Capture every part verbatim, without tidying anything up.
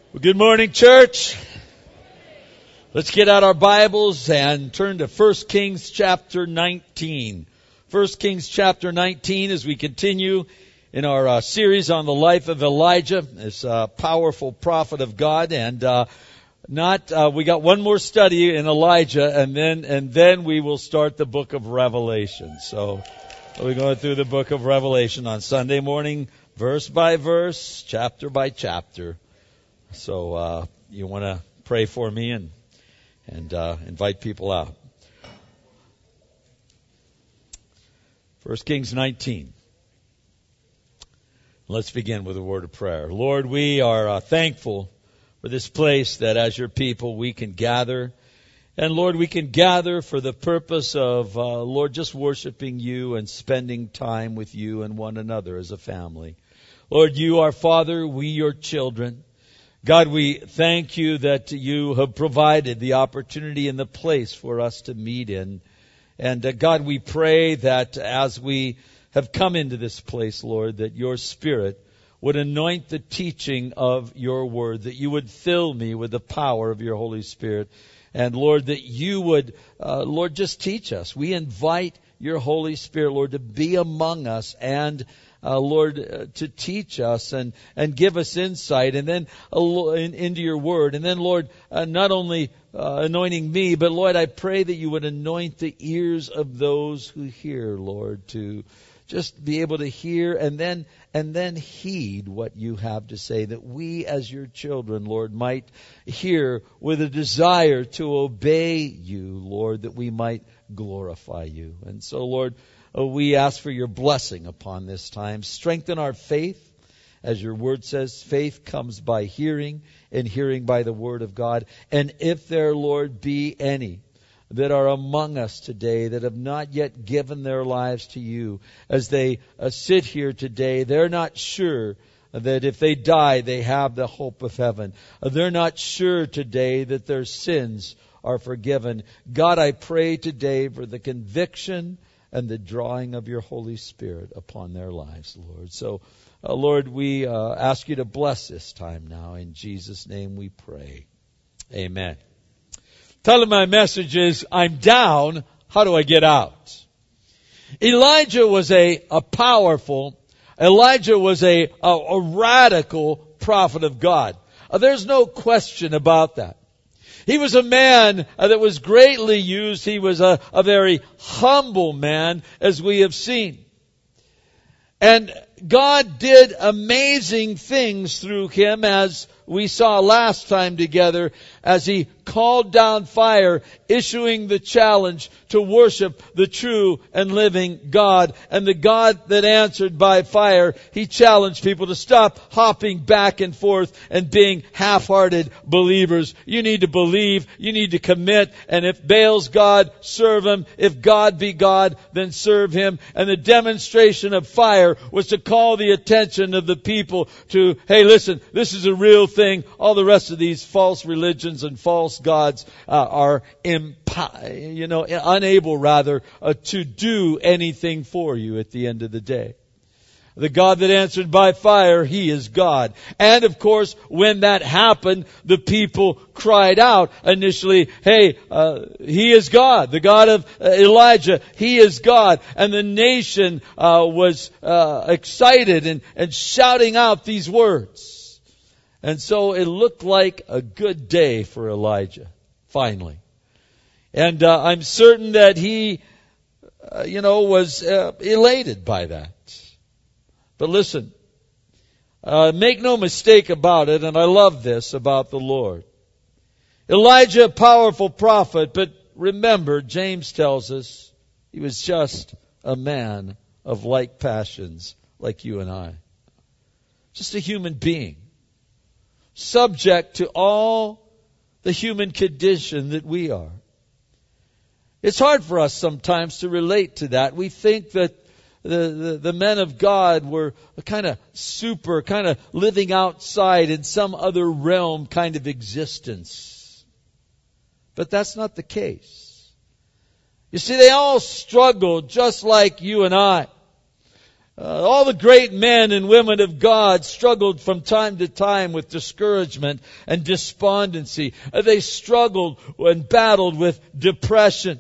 Well, good morning, church. Let's get out our Bibles and turn to First Kings chapter nineteen. First Kings chapter nineteen as we continue in our uh, series on the life of Elijah, this uh, powerful prophet of God. And uh, not uh, we got one more study in Elijah, and then and then we will start the book of Revelation. So we're going through the book of Revelation on Sunday morning, verse by verse, chapter by chapter. So uh, you want to pray for me and and uh, invite people out. First Kings nineteen. Let's begin with a word of prayer. Lord, we are uh, thankful for this place that as your people we can gather. And Lord, we can gather for the purpose of, uh, Lord, just worshiping you and spending time with you and one another as a family. Lord, you are Father, we your children. God, we thank you that you have provided the opportunity and the place for us to meet in. And uh, God, we pray that as we have come into this place, Lord, that your Spirit would anoint the teaching of your word, that you would fill me with the power of your Holy Spirit. And Lord, that you would, uh, Lord, just teach us. We invite your Holy Spirit, Lord, to be among us and Uh, Lord, uh, to teach us and, and give us insight and then uh, in, into your word. And then, Lord, uh, not only uh, anointing me, but Lord, I pray that you would anoint the ears of those who hear, Lord, to just be able to hear and then and then heed what you have to say, that we as your children, Lord, might hear with a desire to obey you, Lord, that we might glorify you. And so, Lord, we ask for your blessing upon this time. Strengthen our faith. As your word says, faith comes by hearing, and hearing by the word of God. And if there, Lord, be any that are among us today that have not yet given their lives to you, as they uh, sit here today, they're not sure that if they die, they have the hope of heaven. They're not sure today that their sins are forgiven. God, I pray today for the conviction and the drawing of your Holy Spirit upon their lives, Lord. So, uh, Lord, we uh, ask you to bless this time now. In Jesus' name we pray. Amen. Tell them my message is, I'm down. How do I get out? Elijah was a, a powerful, Elijah was a, a, a radical prophet of God. Uh, there's no question about that. He was a man uh, that was greatly used. He was a, a very humble man, as we have seen. And God did amazing things through him, as we saw last time together, as he called down fire, issuing the challenge to worship the true and living God. And the God that answered by fire, he challenged people to stop hopping back and forth and being half-hearted believers. You need to believe, you need to commit, and if Baal's God, serve him. If God be God, then serve him. And the demonstration of fire was to call the attention of the people to, hey, listen, this is a real thing. All the rest of these false religions and false gods uh, are impo- you know, unable rather uh, to do anything for you at the end of the day. The God that answered by fire, he is God. And of course, when that happened, the people cried out initially, hey, uh, he is God. The God of uh, Elijah, he is God. And the nation uh, was uh, excited and, and shouting out these words. And so it looked like a good day for Elijah, finally. And uh, I'm certain that he, uh, you know, was uh, elated by that. But listen, uh, make no mistake about it, and I love this about the Lord. Elijah, a powerful prophet, but remember, James tells us he was just a man of like passions like you and I. Just a human being, subject to all the human condition that we are. It's hard for us sometimes to relate to that. We think that The, the, the men of God were kind of super, kind of living outside in some other realm kind of existence. But that's not the case. You see, they all struggled just like you and I. Uh, all the great men and women of God struggled from time to time with discouragement and despondency. Uh, they struggled and battled with depression.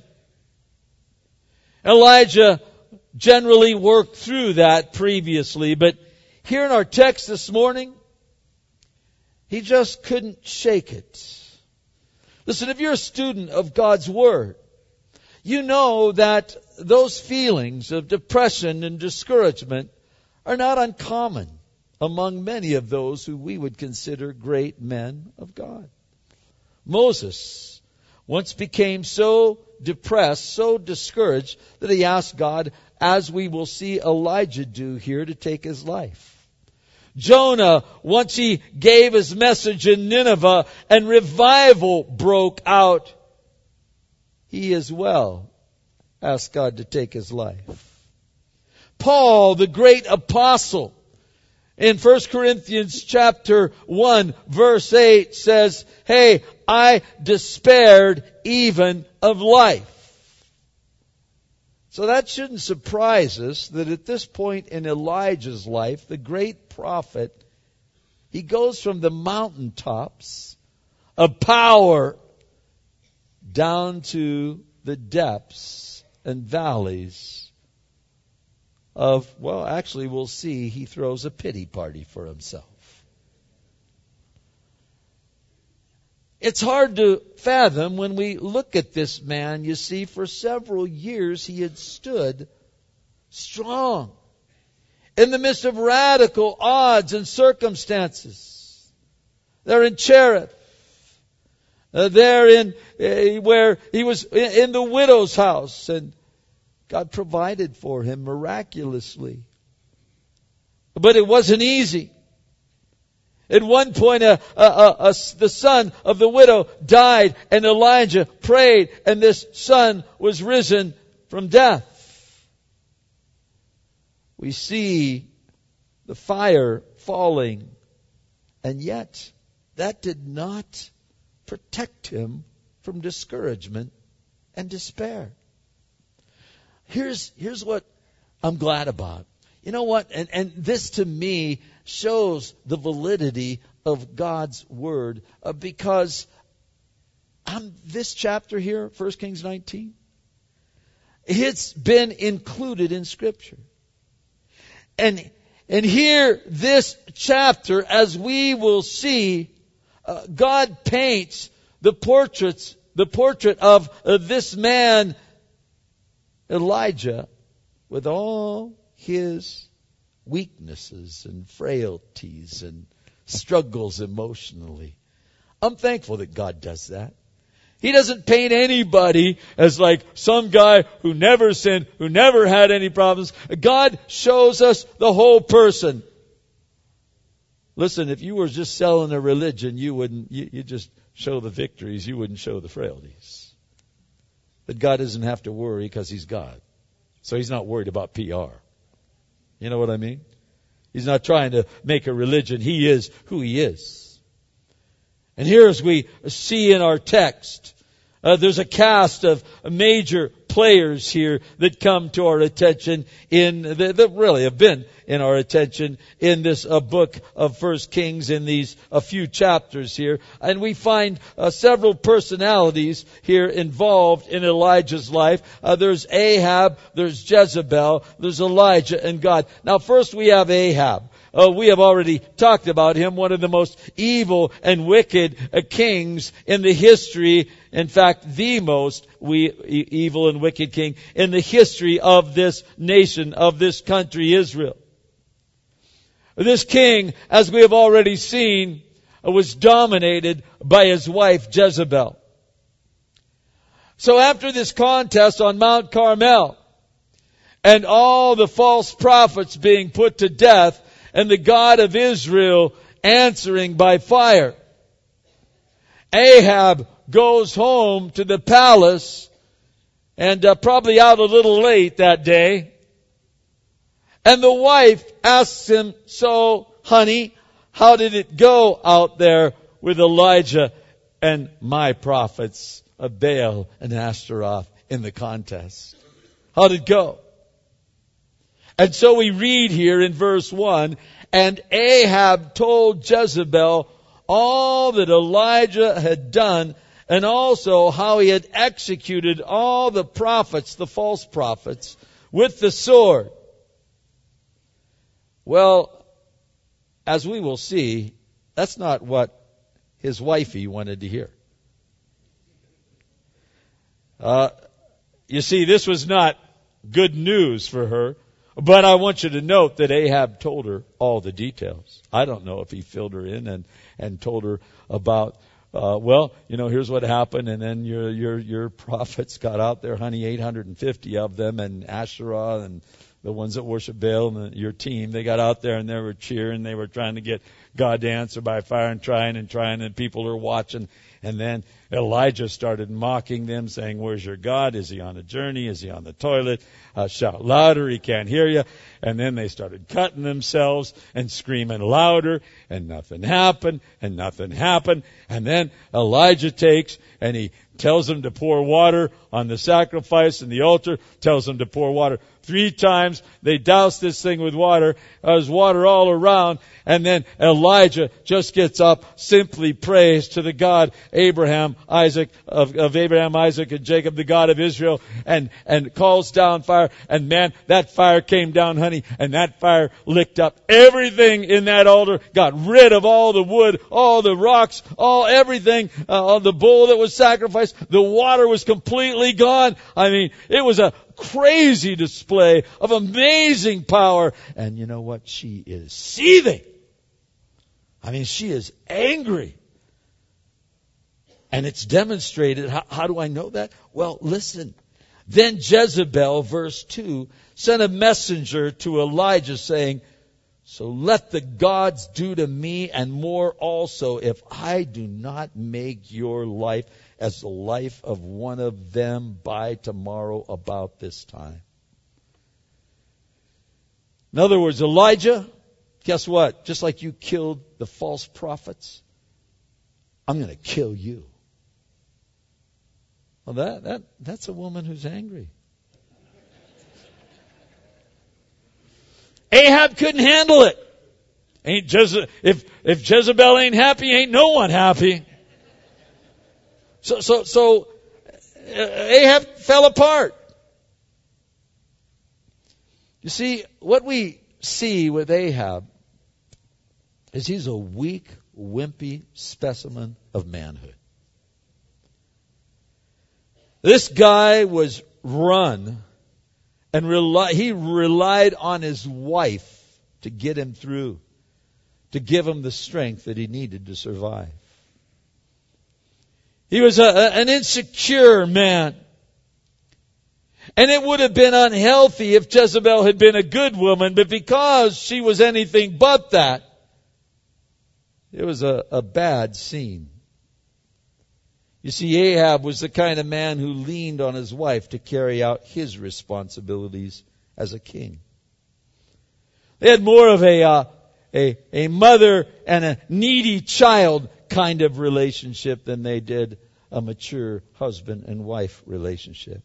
Elijah generally worked through that previously, but here in our text this morning, he just couldn't shake it. Listen, if you're a student of God's Word, you know that those feelings of depression and discouragement are not uncommon among many of those who we would consider great men of God. Moses once became so depressed, so discouraged, that he asked God, as we will see Elijah do here, to take his life. Jonah, once he gave his message in Nineveh and revival broke out, he as well asked God to take his life. Paul, the great apostle, in First Corinthians chapter one, verse eight says, hey, I despaired even of life. So that shouldn't surprise us that at this point in Elijah's life, the great prophet, he goes from the mountaintops of power down to the depths and valleys of, well, actually we'll see, he throws a pity party for himself. It's hard to fathom when we look at this man. You see, for several years he had stood strong in the midst of radical odds and circumstances. They're in Cherith. Uh, there in uh, where he was in, in the widow's house, and God provided for him miraculously. But it wasn't easy. At one point, a, a, a, a, the son of the widow died, and Elijah prayed, and this son was risen from death. We see the fire falling, and yet that did not protect him from discouragement and despair. Here's, here's what I'm glad about. You know what? And, and this to me shows the validity of God's Word, uh, because I'm, this chapter here, First Kings nineteen, it's been included in Scripture. And, and here, this chapter, as we will see, uh, God paints the portraits, the portrait of uh, this man, Elijah, with all his weaknesses and frailties and struggles emotionally. I'm thankful that God does that. He doesn't paint anybody as like some guy who never sinned, who never had any problems. God shows us the whole person. Listen, if you were just selling a religion, you wouldn't, you, you just show the victories, you wouldn't show the frailties. But God doesn't have to worry because He's God. So He's not worried about P R. You know what I mean? He's not trying to make a religion. He is who He is. And here, as we see in our text, uh, there's a cast of major players here that come to our attention in, that really have been in our attention in this uh, book of First Kings, in these a few chapters here. And we find uh, several personalities here involved in Elijah's life. Uh, there's Ahab, there's Jezebel, there's Elijah and God. Now first we have Ahab. Uh, we have already talked about him, one of the most evil and wicked uh, kings in the history, in fact, the most we, e- evil and wicked king in the history of this nation, of this country, Israel. This king, as we have already seen, uh, was dominated by his wife Jezebel. So after this contest on Mount Carmel, and all the false prophets being put to death, and the God of Israel answering by fire, Ahab goes home to the palace, and uh, probably out a little late that day. And the wife asks him, so, honey, how did it go out there with Elijah and my prophets of Baal and Ashtaroth in the contest? How did it go? And so we read here in verse one, and Ahab told Jezebel all that Elijah had done, and also how he had executed all the prophets, the false prophets, with the sword. Well, as we will see, that's not what his wifey wanted to hear. Uh, you see, this was not good news for her. But I want you to note that Ahab told her all the details. I don't know if he filled her in and, and told her about, uh, well, you know, here's what happened, and then your your your prophets got out there, honey, eight hundred fifty of them, and Asherah and the ones that worship Baal and the, your team, they got out there and they were cheering, they were trying to get God to answer by fire and trying and trying, and people are watching. And then Elijah started mocking them, saying, where's your God? Is he on a journey? Is he on the toilet? Uh, shout louder, he can't hear you. And then they started cutting themselves and screaming louder, and nothing happened, and nothing happened. And then Elijah takes and he tells them to pour water on the sacrifice and the altar, tells them to pour water three times. They douse this thing with water. There's water all around. And then Elijah just gets up, simply prays to the God, Abraham, Isaac, of, of Abraham, Isaac, and Jacob, the God of Israel, and, and calls down fire. And man, that fire came down, honey, and that fire licked up everything in that altar, got rid of all the wood, all the rocks, all everything, uh, on the bull that was sacrificed. The water was completely gone. I mean, it was a crazy display of amazing power. And you know what? She is seething. I mean, she is angry. And it's demonstrated. How, how do I know that? Well, listen. Then Jezebel, verse two, sent a messenger to Elijah saying, so let the gods do to me and more also if I do not make your life as the life of one of them by tomorrow about this time. In other words, Elijah, guess what? Just like you killed the false prophets, I'm going to kill you. Well, that, that that's a woman who's angry. Ahab couldn't handle it. Ain't Jeze- if if Jezebel ain't happy, ain't no one happy. So so so Ahab fell apart. You see, what we see with Ahab is he's a weak, wimpy specimen of manhood. This guy was run, and rely, he relied on his wife to get him through, to give him the strength that he needed to survive. He was a, a, an insecure man. And it would have been unhealthy if Jezebel had been a good woman, but because she was anything but that, it was a, a bad scene. You see, Ahab was the kind of man who leaned on his wife to carry out his responsibilities as a king. They had more of a, uh, a, a mother and a needy child kind of relationship than they did a mature husband and wife relationship.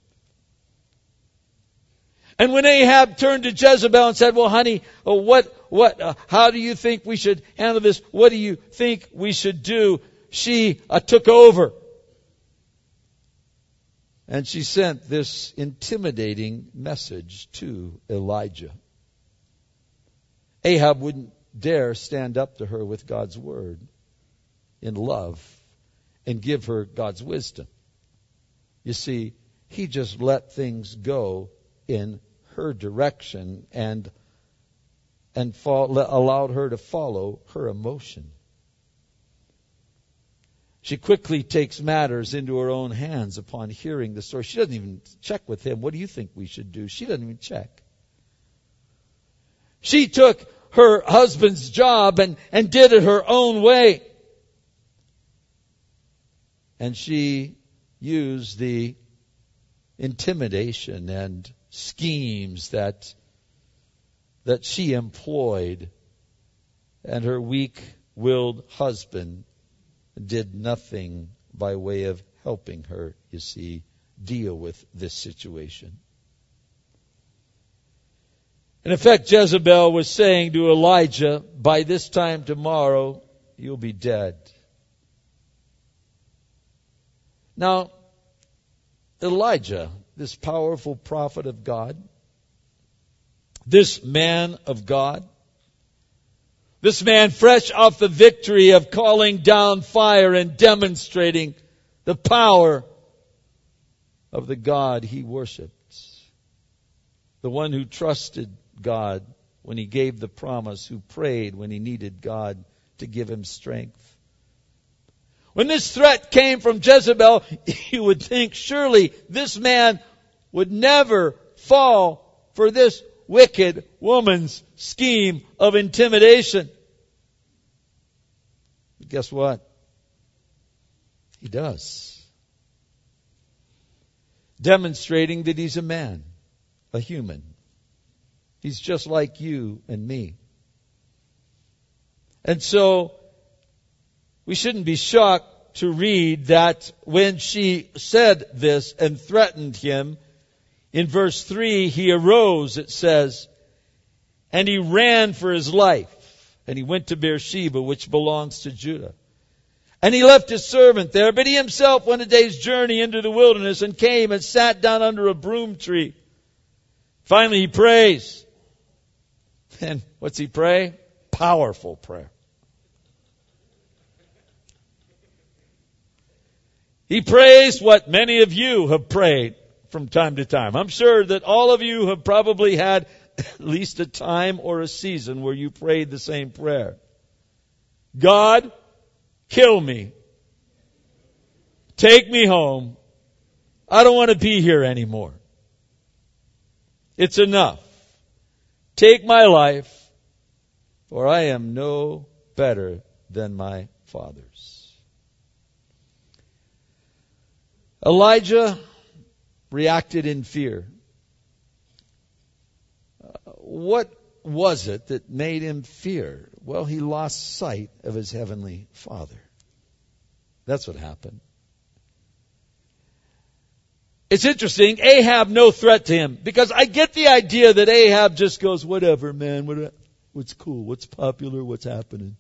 And when Ahab turned to Jezebel and said, well, honey, uh, what, what, uh, how do you think we should handle this? What do you think we should do? She uh, took over. And she sent this intimidating message to Elijah. Ahab wouldn't dare stand up to her with God's word in love and give her God's wisdom. You see, he just let things go in her direction and and fall, allowed her to follow her emotion. She quickly takes matters into her own hands upon hearing the story. She doesn't even check with him. What do you think we should do? She doesn't even check. She took her husband's job and, and did it her own way. And she used the intimidation and schemes that that she employed, and her weak-willed husband did nothing by way of helping her, you see, deal with this situation. In effect, Jezebel was saying to Elijah, by this time tomorrow, you'll be dead. Now, Elijah, this powerful prophet of God, this man of God, this man fresh off the victory of calling down fire and demonstrating the power of the God he worshipped, the one who trusted God when he gave the promise, who prayed when he needed God to give him strength. When this threat came from Jezebel, you would think surely this man would never fall for this wicked woman's scheme of intimidation. But guess what? He does. Demonstrating that he's a man, a human. He's just like you and me. And so, we shouldn't be shocked to read that when she said this and threatened him, in verse three, he arose, it says, and he ran for his life. And he went to Beersheba, which belongs to Judah. And he left his servant there, but he himself went a day's journey into the wilderness and came and sat down under a broom tree. Finally, he prays. And what's he pray? Powerful prayer. He prays what many of you have prayed from time to time. I'm sure that all of you have probably had at least a time or a season where you prayed the same prayer. God, kill me. Take me home. I don't want to be here anymore. It's enough. Take my life, for I am no better than my fathers. Elijah reacted in fear. Uh, what was it that made him fear? Well, he lost sight of his heavenly Father. That's what happened. It's interesting, Ahab no threat to him, because I get the idea that Ahab just goes, whatever, man, what, what's cool, what's popular, what's happening.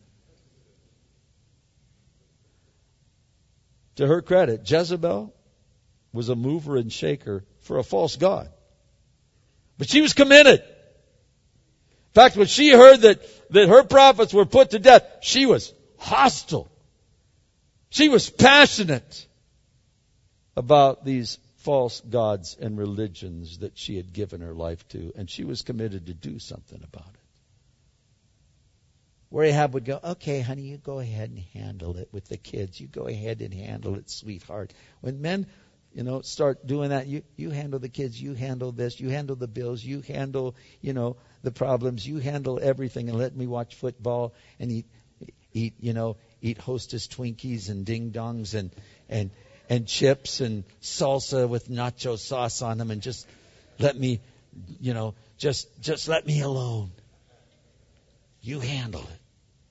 To her credit, Jezebel was a mover and shaker for a false god. But she was committed. In fact, when she heard that, that her prophets were put to death, she was hostile. She was passionate about these false gods and religions that she had given her life to, and she was committed to do something about it. Where Ahab would go, okay, honey, you go ahead and handle it with the kids. You go ahead and handle it, sweetheart. When men, you know, start doing that, you, you handle the kids, you handle this, you handle the bills, you handle, you know, the problems, you handle everything, and let me watch football and eat, eat, you know, eat Hostess Twinkies and Ding Dongs and, and, and chips and salsa with nacho sauce on them, and just let me, you know, just, just let me alone. You handle it.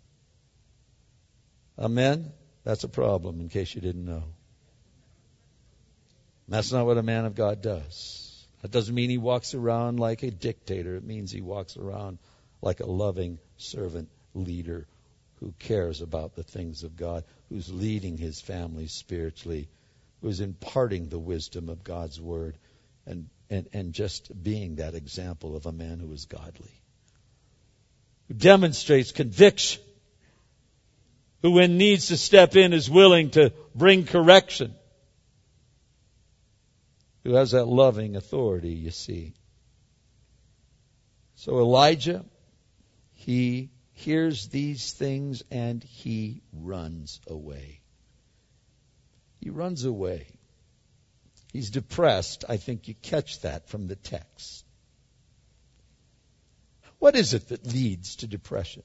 Amen? That's a problem, in case you didn't know. That's not what a man of God does. That doesn't mean he walks around like a dictator. It means he walks around like a loving servant leader who cares about the things of God, who's leading his family spiritually, who's imparting the wisdom of God's word, and, and, and just being that example of a man who is godly, who demonstrates conviction, who when needs to step in is willing to bring correction, who has that loving authority, you see. So Elijah, he hears these things and he runs away. He runs away. He's depressed. I think you catch that from the text. What is it that leads to depression?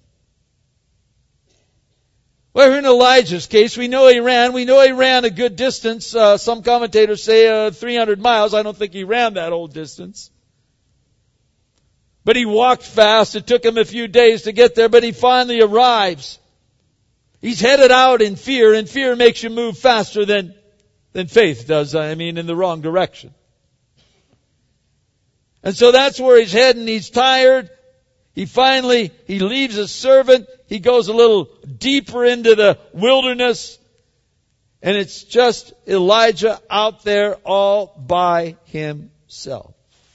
Well, in Elijah's case, we know he ran. We know he ran a good distance. Uh, some commentators say uh, three hundred miles. I don't think he ran that whole distance. But he walked fast. It took him a few days to get there, but he finally arrives. He's headed out in fear, and fear makes you move faster than, than faith does. I mean, in the wrong direction. And so that's where he's heading. He's tired. He finally, he leaves his servant. He goes a little deeper into the wilderness. And it's just Elijah out there all by himself.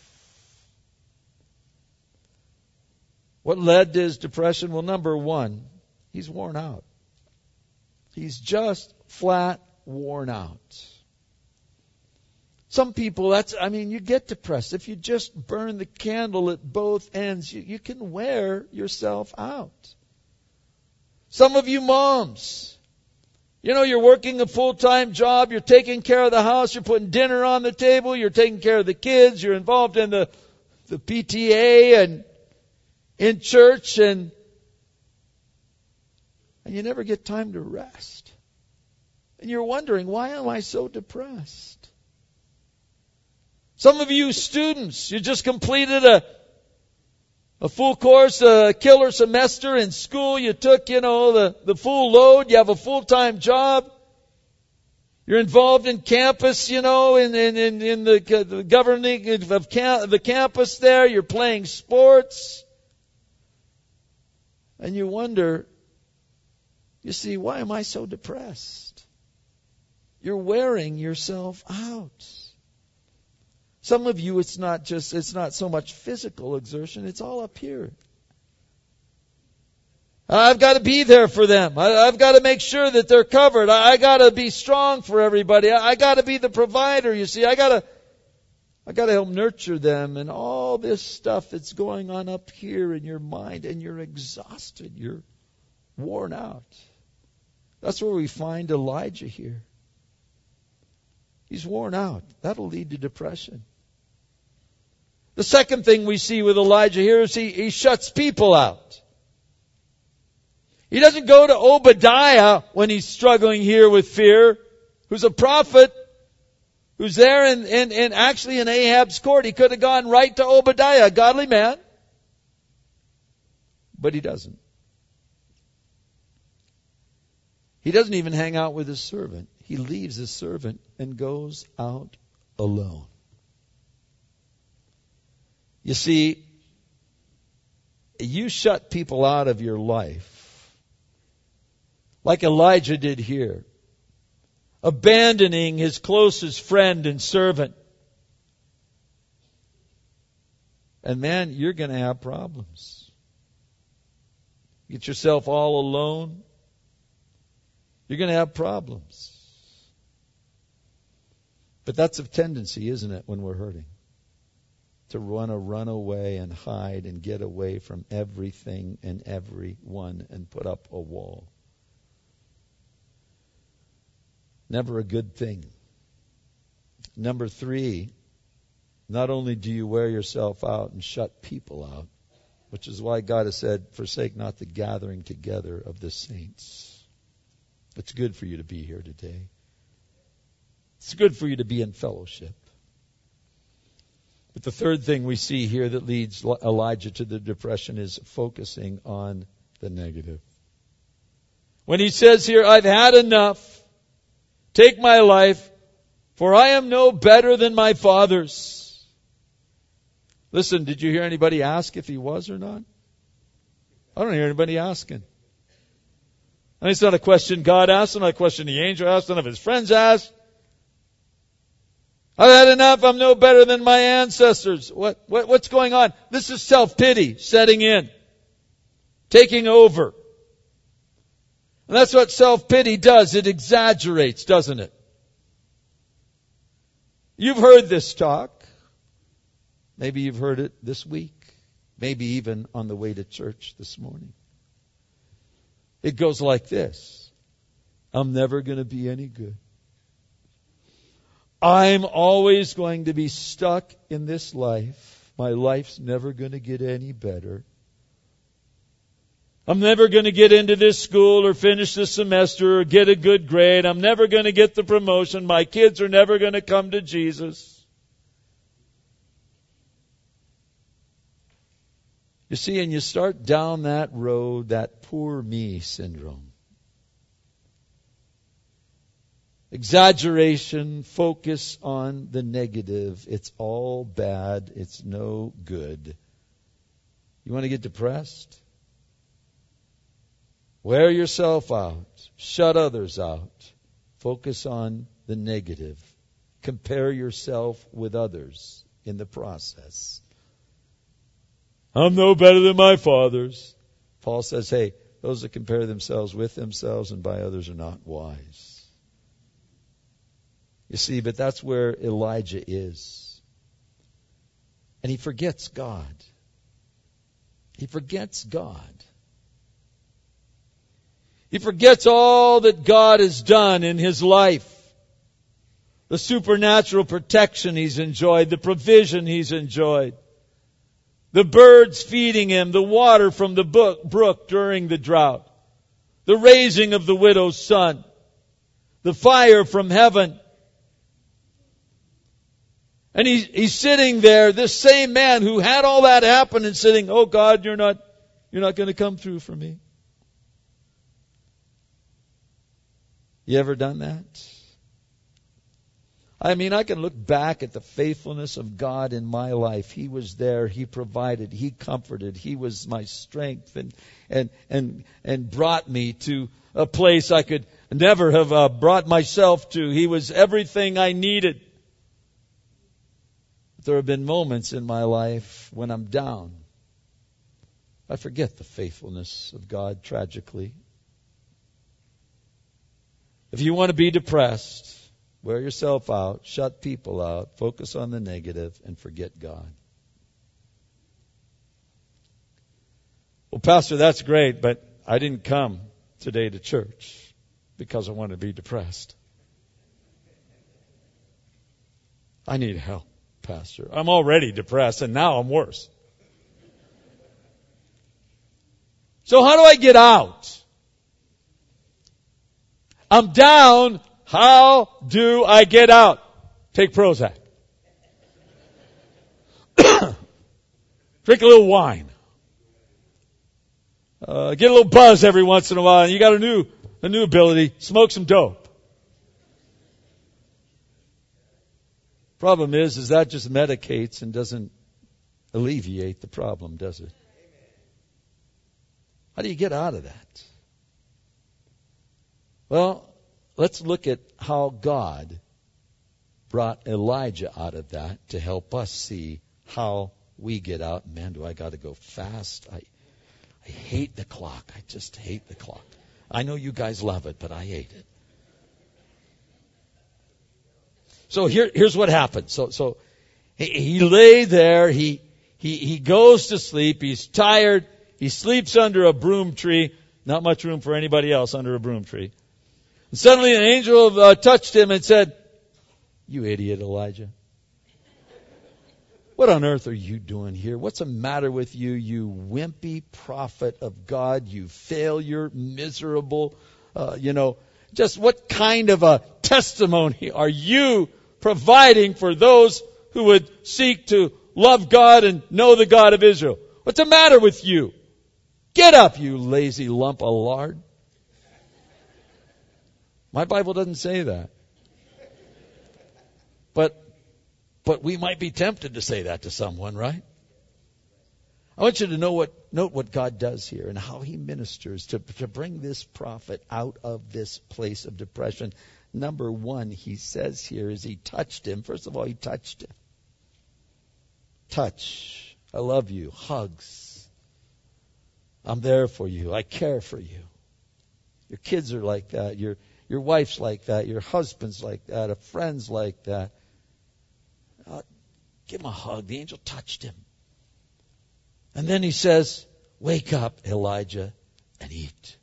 What led to his depression? Well, number one, he's worn out. He's just flat worn out. Some people, that's, I mean, you get depressed. If you just burn the candle at both ends, you, you can wear yourself out. Some of you moms, you know, you're working a full-time job, you're taking care of the house, you're putting dinner on the table, you're taking care of the kids, you're involved in the, the P T A and in church, and, and you never get time to rest. And you're wondering, why am I so depressed? Some of you students, you just completed a a full course, a killer semester in school. You took, you know, the, the full load. You have a full-time job. You're involved in campus, you know, in, in, in, in the, the governing of cam- the campus there. You're playing sports. And you wonder, you see, why am I so depressed? You're wearing yourself out. Some of you, it's not just, it's not so much physical exertion, it's all up here. I've got to be there for them. I, I've got to make sure that they're covered. I, I got to be strong for everybody. I, I got to be the provider, you see. I got to, I got to help nurture them, and all this stuff that's going on up here in your mind, and you're exhausted. You're worn out. That's where we find Elijah here. He's worn out. That'll lead to depression. The second thing we see with Elijah here is he, he shuts people out. He doesn't go to Obadiah when he's struggling here with fear, who's a prophet, who's there in, in, in actually in Ahab's court. He could have gone right to Obadiah, a godly man. But he doesn't. He doesn't even hang out with his servant. He leaves his servant and goes out alone. You see, you shut people out of your life, like Elijah did here, abandoning his closest friend and servant. And man, you're going to have problems. Get yourself all alone, you're going to have problems. But that's a tendency, isn't it, when we're hurting? To want to run away and hide and get away from everything and everyone and put up a wall. Never a good thing. Number three, not only do you wear yourself out and shut people out, which is why God has said, forsake not the gathering together of the saints. It's good for you to be here today. It's good for you to be in fellowship. But the third thing we see here that leads Elijah to the depression is focusing on the negative. When he says here, I've had enough, take my life, for I am no better than my fathers. Listen, did you hear anybody ask if he was or not? I don't hear anybody asking. And it's not a question God asked, not a question the angel asked, none of his friends asked. I've had enough. I'm no better than my ancestors. What, what, what's going on? This is self-pity setting in, taking over. And that's what self-pity does. It exaggerates, doesn't it? You've heard this talk. Maybe you've heard it this week. Maybe even on the way to church this morning. It goes like this. I'm never going to be any good. I'm always going to be stuck in this life. My life's never going to get any better. I'm never going to get into this school or finish this semester or get a good grade. I'm never going to get the promotion. My kids are never going to come to Jesus. You see, and you start down that road, that poor me syndrome. Exaggeration, focus on the negative. It's all bad. It's no good. You want to get depressed? Wear yourself out. Shut others out. Focus on the negative. Compare yourself with others in the process. I'm no better than my fathers. Paul says, hey, those that compare themselves with themselves and by others are not wise. You see, but that's where Elijah is. And he forgets God. He forgets God. He forgets all that God has done in his life. The supernatural protection he's enjoyed, the provision he's enjoyed, the birds feeding him, the water from the brook during the drought, the raising of the widow's son, the fire from heaven. And he's, he's sitting there, this same man who had all that happen and sitting, oh God, you're not, you're not going to come through for me. You ever done that? I mean, I can look back at the faithfulness of God in my life. He was there. He provided. He comforted. He was my strength and, and, and, and brought me to a place I could never have uh, brought myself to. He was everything I needed. There have been moments in my life when I'm down. I forget the faithfulness of God tragically. If you want to be depressed, wear yourself out, shut people out, focus on the negative, and forget God. Well, Pastor, that's great, but I didn't come today to church because I want to be depressed. I need help, Pastor. I'm already depressed, and now I'm worse. So how do I get out? I'm down. How do I get out? Take Prozac. Drink a little wine. Uh, get a little buzz every once in a while. And you got a new, a new ability. Smoke some dope. Problem is, is that just medicates and doesn't alleviate the problem, does it? How do you get out of that? Well, let's look at how God brought Elijah out of that to help us see how we get out. Man, do I got to go fast. I, I hate the clock. I just hate the clock. I know you guys love it, but I hate it. So here, here's what happened. So, so he, he lay there. He, he, he goes to sleep. He's tired. He sleeps under a broom tree. Not much room for anybody else under a broom tree. And suddenly an angel uh, touched him and said, you idiot, Elijah. What on earth are you doing here? What's the matter with you, you wimpy prophet of God, you failure, miserable, uh, you know, just what kind of a testimony are you providing for those who would seek to love God and know the God of Israel? What's the matter with you? Get up, you lazy lump of lard. My Bible doesn't say that. But, but we might be tempted to say that to someone, right? I want you to know what, note what God does here and how He ministers to, to bring this prophet out of this place of depression. Number one, He says here is He touched him. First of all, He touched him. Touch. I love you. Hugs. I'm there for you. I care for you. Your kids are like that. Your Your wife's like that. Your husband's like that. A friend's like that. Uh, give him a hug. The angel touched him. And then he says, wake up, Elijah, and eat.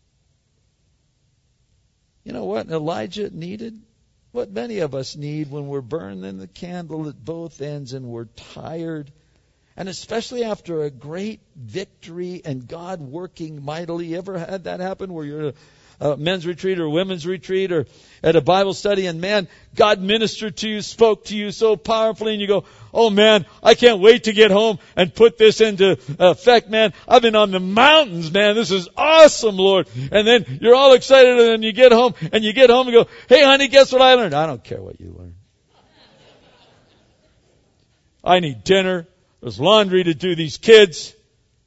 You know what Elijah needed? What many of us need when we're burning the candle at both ends and we're tired. And especially after a great victory and God working mightily. You ever had that happen where you're at a men's retreat or women's retreat or at a Bible study and man, God ministered to you, spoke to you so powerfully and you go, oh man, I can't wait to get home and put this into effect, man. I've been on the mountains, man. This is awesome, Lord. And then you're all excited and then you get home and you get home and go, hey honey, guess what I learned? I don't care what you learned. I need dinner. There's laundry to do these kids.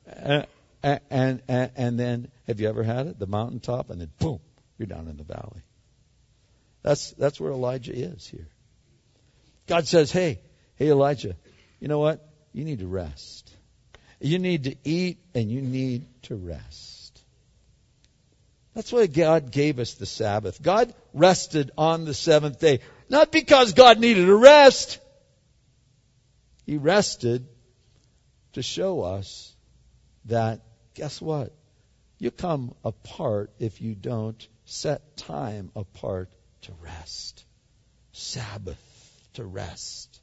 And, and, and, and then, have you ever had it? The mountaintop, and then boom, you're down in the valley. That's, that's where Elijah is here. God says, hey, hey Elijah, you know what? You need to rest. You need to eat and you need to rest. That's why God gave us the Sabbath. God rested on the seventh day. Not because God needed a rest. He rested to show us that, guess what? You come apart if you don't set time apart to rest. Sabbath, to rest.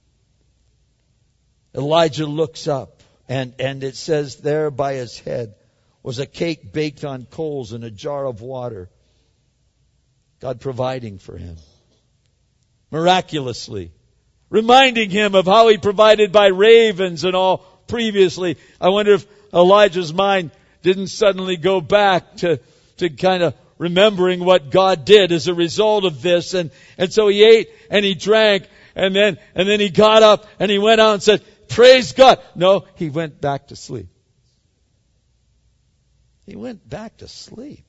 Elijah looks up, and, and it says there by his head was a cake baked on coals and a jar of water. God providing for him. Miraculously. Reminding him of how he provided by ravens and all previously. I wonder if Elijah's mind didn't suddenly go back to, to kind of remembering what God did as a result of this. And, and so he ate and he drank and then, and then he got up and he went out and said, praise God. No, he went back to sleep. He went back to sleep.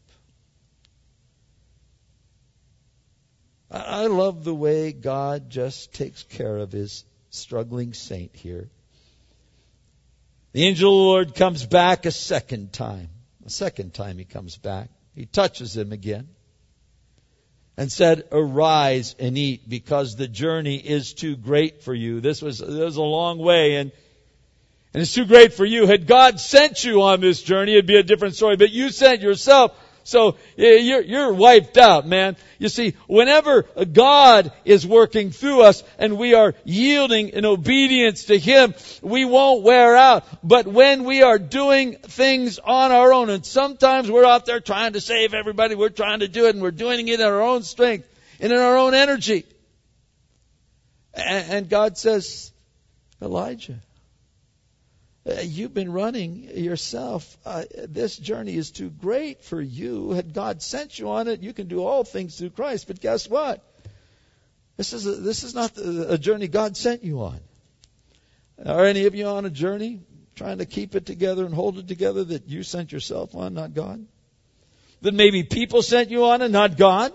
I love the way God just takes care of his struggling saint here. The angel of the Lord comes back a second time. A second time he comes back. He touches him again and said, arise and eat because the journey is too great for you. This was, this was a long way and, and it's too great for you. Had God sent you on this journey, it'd be a different story. But you sent yourself. So you're, you're wiped out, man. You see, whenever God is working through us and we are yielding in obedience to Him, we won't wear out. But when we are doing things on our own, and sometimes we're out there trying to save everybody, we're trying to do it and we're doing it in our own strength and in our own energy. And, and God says, Elijah, Uh, you've been running yourself. Uh, this journey is too great for you. Had God sent you on it, you can do all things through Christ. But guess what? This is a, this is not the, a journey God sent you on. Are any of you on a journey trying to keep it together and hold it together that you sent yourself on, not God? That maybe people sent you on and not God?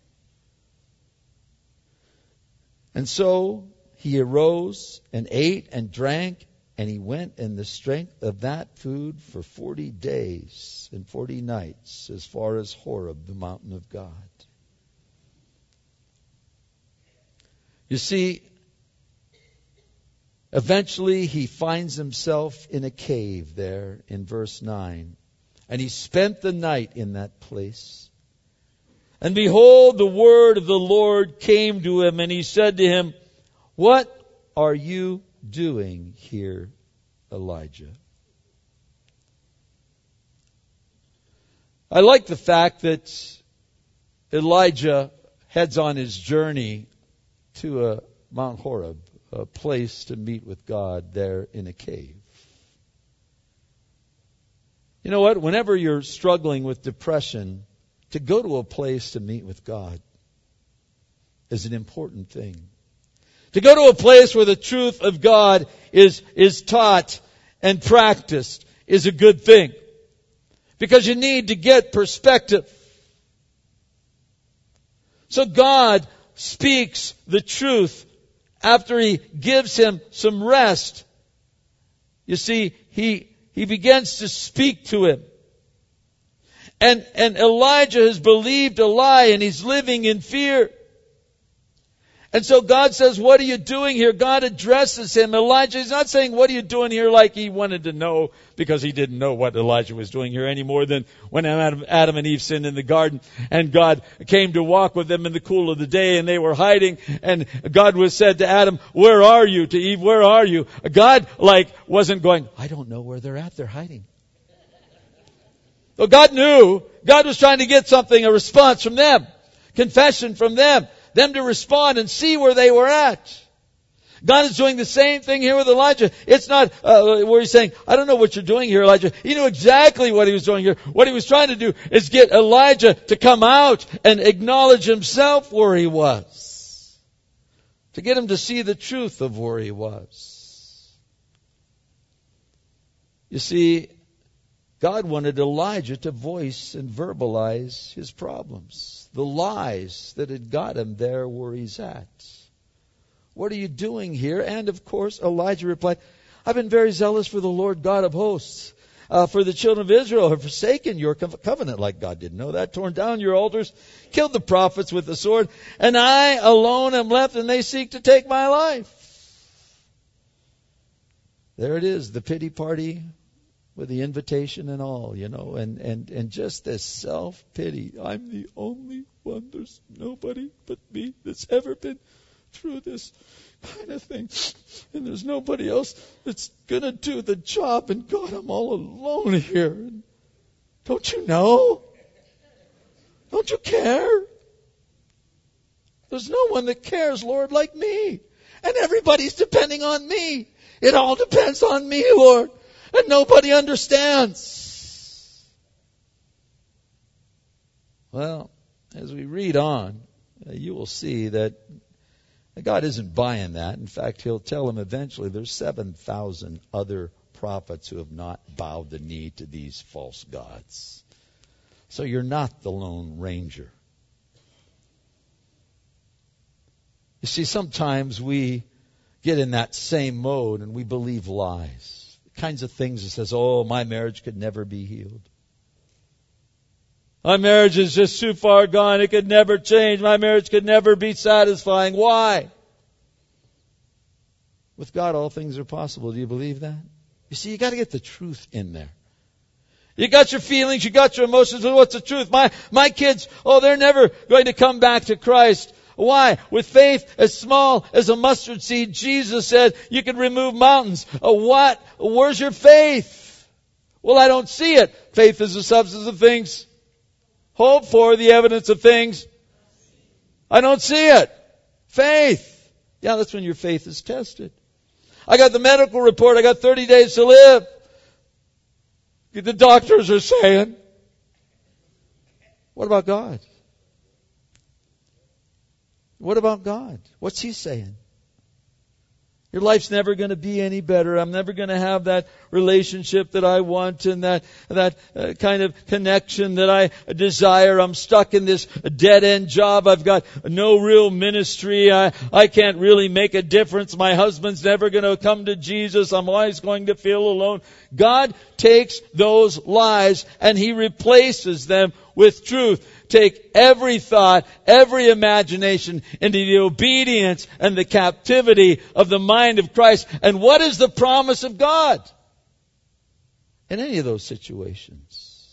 And so he arose and ate and drank. And he went in the strength of that food for forty days and forty nights as far as Horeb, the mountain of God. You see, eventually he finds himself in a cave there in verse nine. And he spent the night in that place. And behold, the word of the Lord came to him, and he said to him, what are you doing here, Elijah? I like the fact that Elijah heads on his journey to a Mount Horeb, a place to meet with God there in a cave. You know what? Whenever you're struggling with depression, to go to a place to meet with God is an important thing. To go to a place where the truth of God is, is taught and practiced is a good thing. Because you need to get perspective. So God speaks the truth after He gives him some rest. You see, He, he begins to speak to him. And, and Elijah has believed a lie and he's living in fear. And so God says, what are you doing here? God addresses him. Elijah, he's not saying, what are you doing here, like he wanted to know, because he didn't know what Elijah was doing here any more than when Adam, Adam and Eve sinned in the garden and God came to walk with them in the cool of the day and they were hiding and God was said to Adam, where are you? To Eve, where are you? God like wasn't going, I don't know where they're at. They're hiding. So God knew. God was trying to get something, a response from them, confession from them. Them to respond and see where they were at. God is doing the same thing here with Elijah. It's not uh, where He's saying, I don't know what you're doing here, Elijah. He knew exactly what He was doing here. What He was trying to do is get Elijah to come out and acknowledge himself where he was. To get him to see the truth of where he was. You see, God wanted Elijah to voice and verbalize his problems, the lies that had got him there where he's at. What are you doing here? And of course, Elijah replied, I've been very zealous for the Lord God of hosts. Uh, for the children of Israel have forsaken your covenant, like God didn't know that, torn down your altars, killed the prophets with the sword, and I alone am left, and they seek to take my life. There it is, the pity party with the invitation and all, you know, and, and, and just this self-pity. I'm the only one. There's nobody but me that's ever been through this kind of thing. And there's nobody else that's going to do the job. And God, I'm all alone here. And don't you know? Don't you care? There's no one that cares, Lord, like me. And everybody's depending on me. It all depends on me, Lord. And nobody understands. Well, as we read on, uh, you will see that God isn't buying that. In fact, he'll tell him eventually there's seven thousand other prophets who have not bowed the knee to these false gods. So you're not the Lone Ranger. You see, sometimes we get in that same mode and we believe lies. The kinds of things that says, oh, my marriage could never be healed. My marriage is just too far gone. It could never change. My marriage could never be satisfying. Why? With God, all things are possible. Do you believe that? You see, you got to get the truth in there. You got your feelings, you got your emotions, but what's the truth? My, my kids, oh, they're never going to come back to Christ. Why? With faith as small as a mustard seed, Jesus said you can remove mountains. Uh, what? Where's your faith? Well, I don't see it. Faith is the substance of things hoped for, the evidence of things I don't see it. Faith. Yeah, that's when your faith is tested. I got the medical report. I got thirty days to live. The doctors are saying. What about God? What about God? What's He saying? Your life's never going to be any better. I'm never going to have that relationship that I want and that that uh, kind of connection that I desire. I'm stuck in this dead-end job. I've got no real ministry. I, I can't really make a difference. My husband's never going to come to Jesus. I'm always going to feel alone. God takes those lies and He replaces them with truth. Take every thought, every imagination into the obedience and the captivity of the mind of Christ. And what is the promise of God in any of those situations?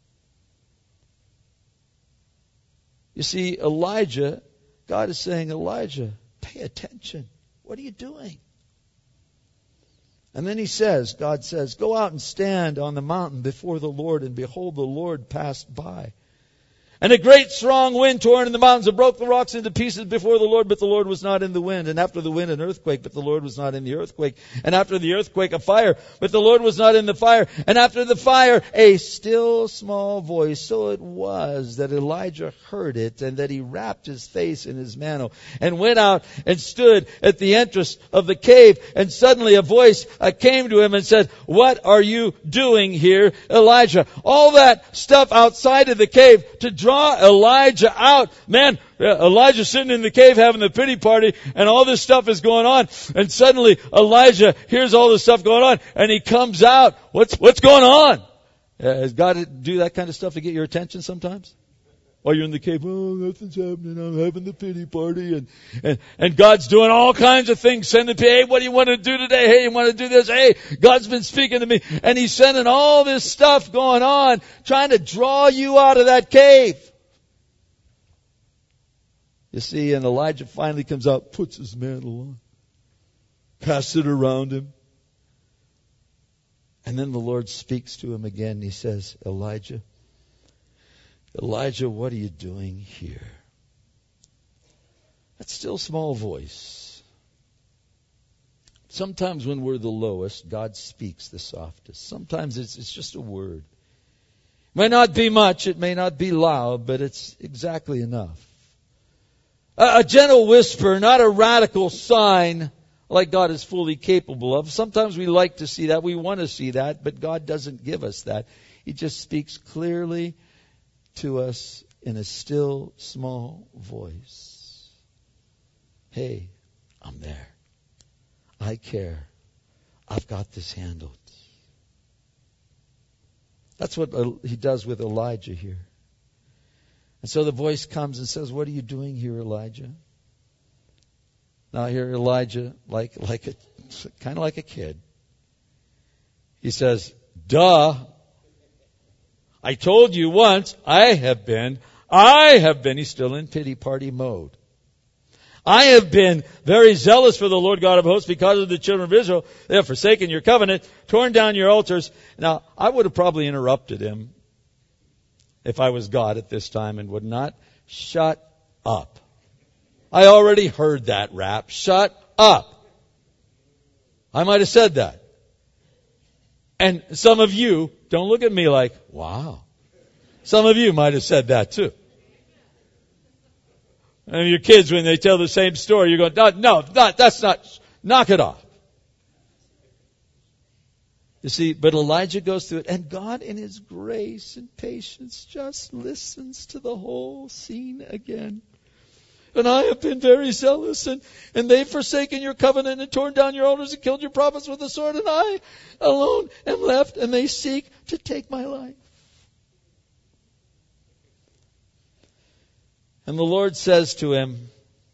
You see, Elijah, God is saying, Elijah, pay attention. What are you doing? And then He says, God says, go out and stand on the mountain before the Lord, and behold, the Lord passed by. And a great strong wind tore in the mountains and broke the rocks into pieces before the Lord, but the Lord was not in the wind. And after the wind, an earthquake, but the Lord was not in the earthquake. And after the earthquake, a fire, but the Lord was not in the fire. And after the fire, a still small voice. So it was that Elijah heard it, and that he wrapped his face in his mantle and went out and stood at the entrance of the cave. And suddenly a voice uh, came to him and said, what are you doing here, Elijah? All that stuff outside of the cave to draw Elijah out. Man, Elijah's sitting in the cave having the pity party, and all this stuff is going on. And suddenly Elijah hears all this stuff going on, and he comes out. What's what's going on? Uh, has God do that kind of stuff to get your attention sometimes? While you're in the cave, oh, nothing's happening. I'm having the pity party, and and and God's doing all kinds of things. Sending, hey, what do you want to do today? Hey, you want to do this? Hey, God's been speaking to me, and He's sending all this stuff going on, trying to draw you out of that cave. You see, and Elijah finally comes out, puts his mantle on, casts it around him, and then the Lord speaks to him again. He says, Elijah, Elijah, what are you doing here? That still small voice. Sometimes when we're the lowest, God speaks the softest. Sometimes it's, it's just a word. It may not be much, it may not be loud, but it's exactly enough. A, a gentle whisper, not a radical sign like God is fully capable of. Sometimes we like to see that. We want to see that, but God doesn't give us that. He just speaks clearly to us in a still, small voice. Hey, I'm there. I care. I've got this handled. That's what he does with Elijah here. And so the voice comes and says, what are you doing here, Elijah? Now here Elijah, like like a kind of like a kid, he says, duh. I told you once, I have been, I have been, he's still in pity party mode. I have been very zealous for the Lord God of hosts because of the children of Israel. They have forsaken your covenant, torn down your altars. Now, I would have probably interrupted him if I was God at this time and would not. Shut up. I already heard that rap. Shut up. I might have said that. And some of you, don't look at me like, wow. Some of you might have said that too. And your kids, when they tell the same story, you're going, no, no, not, that's not, knock it off. You see, but Elijah goes through it, and God in His grace and patience just listens to the whole scene again. And I have been very zealous, and, and they've forsaken your covenant and torn down your altars and killed your prophets with the sword, and I alone am left, and they seek to take my life. And the Lord says to him,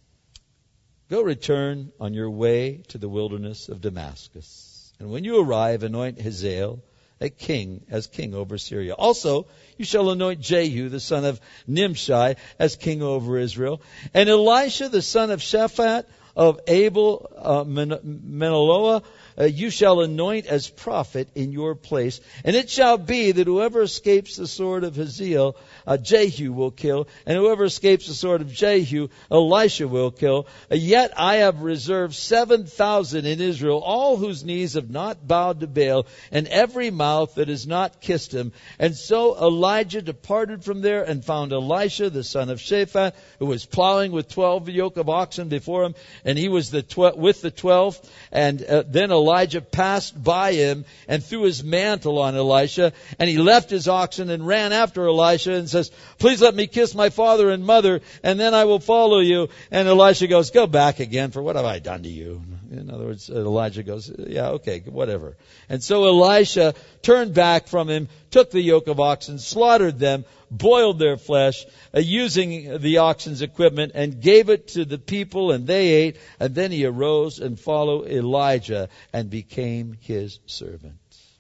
go return on your way to the wilderness of Damascus. And when you arrive, anoint Hazael a king as king over Syria. Also, you shall anoint Jehu, the son of Nimshi, as king over Israel. And Elisha, the son of Shaphat of Abel uh, Menoloah, uh, you shall anoint as prophet in your place. And it shall be that whoever escapes the sword of Hazael, uh, Jehu will kill. And whoever escapes the sword of Jehu, Elisha will kill. Uh, yet I have reserved seven thousand in Israel, all whose knees have not bowed to Baal, and every mouth that has not kissed him. And so Elijah departed from there and found Elisha, the son of Shaphat, who was plowing with twelve yoke of oxen before him. And he was the tw- with the twelve. And uh, then Elijah passed by him and threw his mantle on Elisha. And he left his oxen and ran after Elisha and says, please let me kiss my father and mother, and then I will follow you. And Elisha goes, go back again, for what have I done to you? In other words, Elijah goes, yeah, okay, whatever. And so Elisha turned back from him, took the yoke of oxen, slaughtered them, boiled their flesh, uh, using the oxen's equipment, and gave it to the people, and they ate. And then he arose and followed Elijah and became his servant.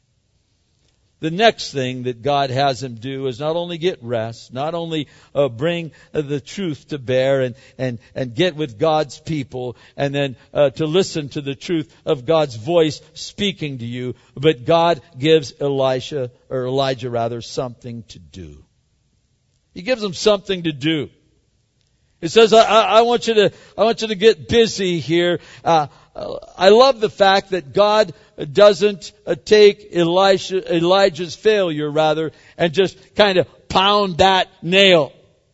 The next thing that God has him do is not only get rest, not only uh, bring uh, the truth to bear and, and, and get with God's people, and then uh, to listen to the truth of God's voice speaking to you, but God gives Elisha, or Elijah rather, something to do. He gives him something to do. He says, I, I, I want you to, I want you to get busy here. Uh, I love the fact that God doesn't uh, take Elisha, Elijah's failure, rather, and just kind of pound that nail.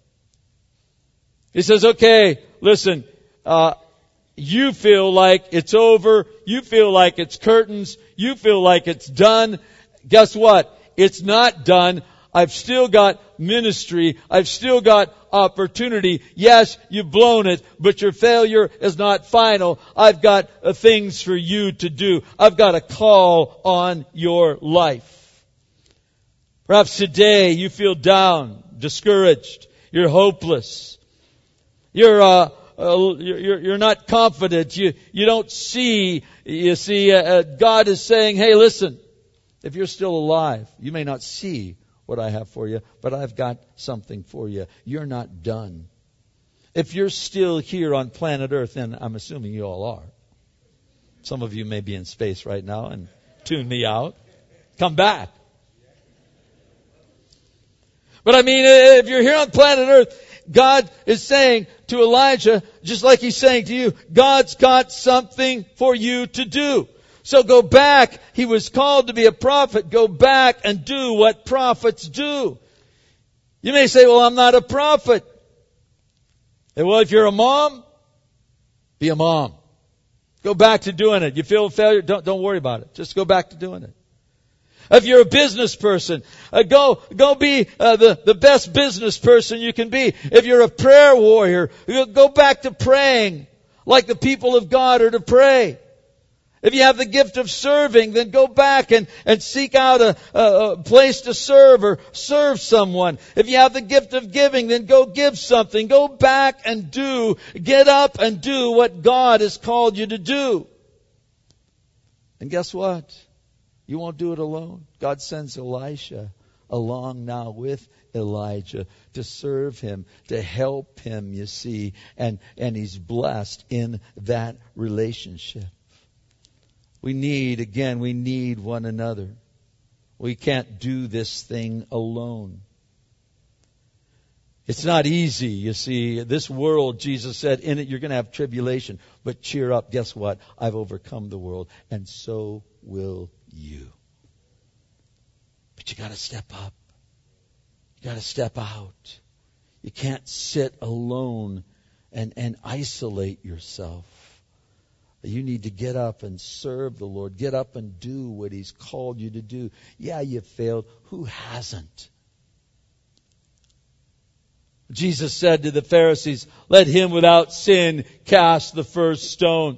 He says, okay, listen, uh, you feel like it's over. You feel like it's curtains. You feel like it's done. Guess what? It's not done. I've still got ministry. I've still got opportunity. Yes, you've blown it, but your failure is not final. I've got uh, things for you to do. I've got a call on your life. Perhaps today you feel down, discouraged. You're hopeless. You're, uh, uh you're, you're not confident. You, you don't see, you see, uh, God is saying, hey, listen, if you're still alive, you may not see what I have for you, but I've got something for you. You're not done. If you're still here on planet Earth, and I'm assuming you all are. Some of you may be in space right now and tune me out. Come back. But I mean, if you're here on planet Earth, God is saying to Elijah, just like He's saying to you, God's got something for you to do. So go back. He was called to be a prophet. Go back and do what prophets do. You may say, well, I'm not a prophet. And well, if you're a mom, be a mom. Go back to doing it. You feel failure? Don't, don't worry about it. Just go back to doing it. If you're a business person, uh, go, go be uh, the, the best business person you can be. If you're a prayer warrior, go back to praying like the people of God are to pray. If you have the gift of serving, then go back and, and seek out a, a, a place to serve or serve someone. If you have the gift of giving, then go give something. Go back and do, get up and do what God has called you to do. And guess what? You won't do it alone. God sends Elisha along now with Elijah to serve him, to help him, you see, and, and he's blessed in that relationship. We need, again, we need one another. We can't do this thing alone. It's not easy, you see. This world, Jesus said, in it you're going to have tribulation. But cheer up. Guess what? I've overcome the world. And so will you. But you got to step up. You got to step out. You can't sit alone and, and isolate yourself. You need to get up and serve the Lord. Get up and do what He's called you to do. Yeah, you failed. Who hasn't? Jesus said to the Pharisees, let him without sin cast the first stone.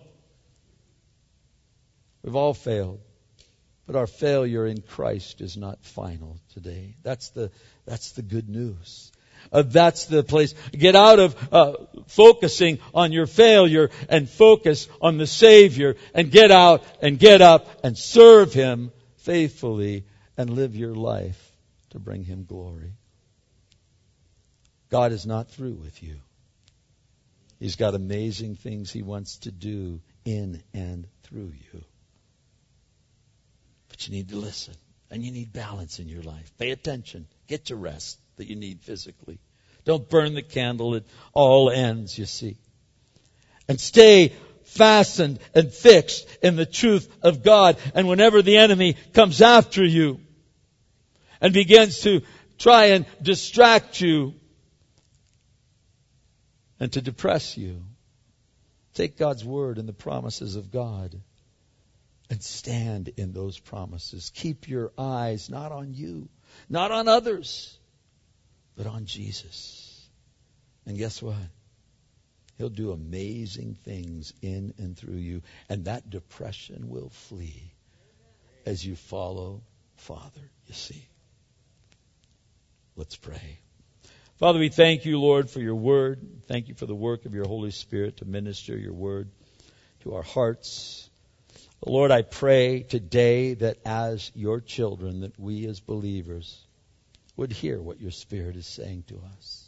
We've all failed. But our failure in Christ is not final today. That's the, that's the good news. Uh, that's the place. Get out of uh, focusing on your failure and focus on the Savior, and get out and get up and serve Him faithfully and live your life to bring Him glory. God is not through with you. He's got amazing things He wants to do in and through you. But you need to listen, and you need balance in your life. Pay attention. Get to rest that you need physically. Don't burn the candle at all ends, you see. And stay fastened and fixed in the truth of God. And whenever the enemy comes after you and begins to try and distract you and to depress you, take God's word and the promises of God and stand in those promises. Keep your eyes not on you, not on others, but on Jesus. And guess what? He'll do amazing things in and through you. And that depression will flee as you follow Father, you see. Let's pray. Father, we thank you, Lord, for your word. Thank you for the work of your Holy Spirit to minister your word to our hearts. Lord, I pray today that as your children, that we as believers would hear what your Spirit is saying to us.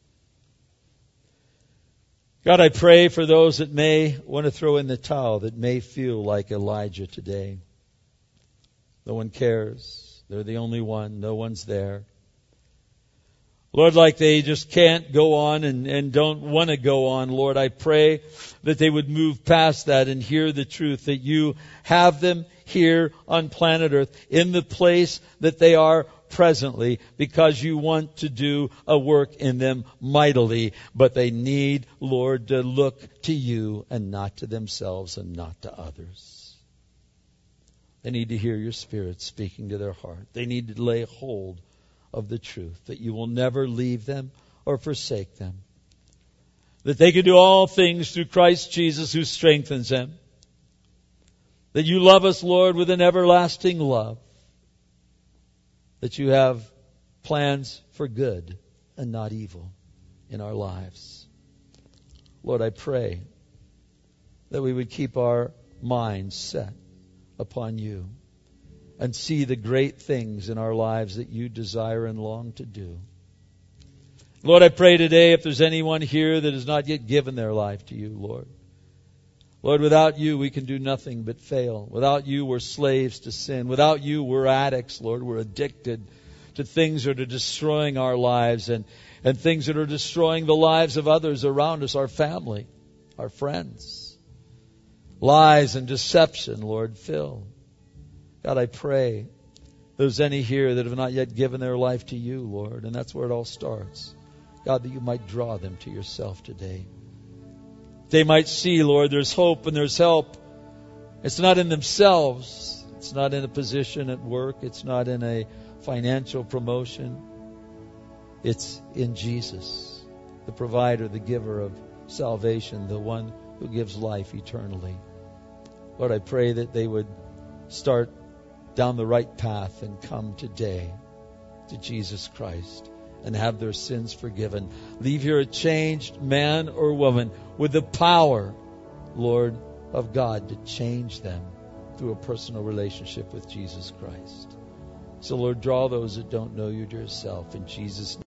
God, I pray for those that may want to throw in the towel, that may feel like Elijah today. No one cares. They're the only one. No one's there. Lord, like they just can't go on and, and don't want to go on, Lord, I pray that they would move past that and hear the truth, that you have them here on planet Earth in the place that they are presently, because you want to do a work in them mightily. But they need, Lord, to look to you and not to themselves and not to others. They need to hear your Spirit speaking to their heart. They need to lay hold of the truth, that you will never leave them or forsake them. That they can do all things through Christ Jesus who strengthens them. That you love us, Lord, with an everlasting love. That you have plans for good and not evil in our lives. Lord, I pray that we would keep our minds set upon you and see the great things in our lives that you desire and long to do. Lord, I pray today if there's anyone here that has not yet given their life to you, Lord. Lord, without you we can do nothing but fail. Without you we're slaves to sin. Without you we're addicts, Lord. We're addicted to things that are destroying our lives and, and things that are destroying the lives of others around us, our family, our friends. Lies and deception, Lord, fill. God, I pray there's any here that have not yet given their life to you, Lord, and that's where it all starts. God, that you might draw them to yourself today. They might see, Lord, there's hope and there's help It's not in themselves. It's not in a position at work. It's not in a financial promotion. It's in Jesus, the provider, the giver of salvation, the one who gives life eternally. Lord, I pray that they would start down the right path and come today to Jesus Christ and have their sins forgiven. Leave here a changed man or woman with the power, Lord, of God to change them through a personal relationship with Jesus Christ. So, Lord, draw those that don't know you to yourself in Jesus' name.